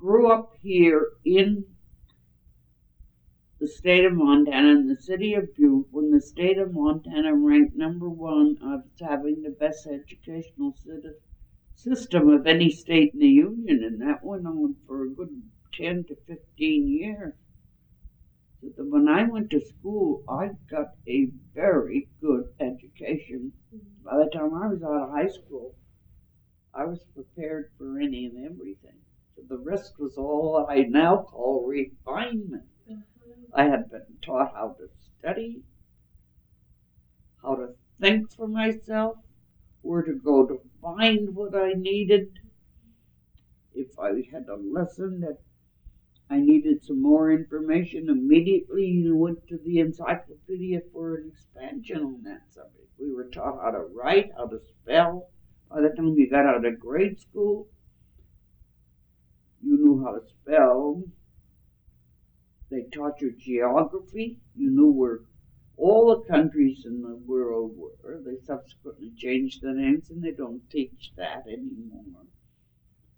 grew up here in the state of Montana, in the city of Butte, when the state of Montana ranked #1 of having the best educational system of any state in the union, and that went on for a good 10 to 15 years. So that when I went to school, I got a very good education. By the time I was out of high school, I was prepared for any and everything. So the rest was all what I now call refinement. I had been taught how to study, how to think for myself, where to go to find what I needed. If I had a lesson that I needed some more information, immediately you went to the encyclopedia for an expansion on that subject. We were taught how to write, how to spell. By the time you got out of grade school, you knew how to spell. They taught you geography. You knew where all the countries in the world were. They subsequently changed the names and they don't teach that anymore.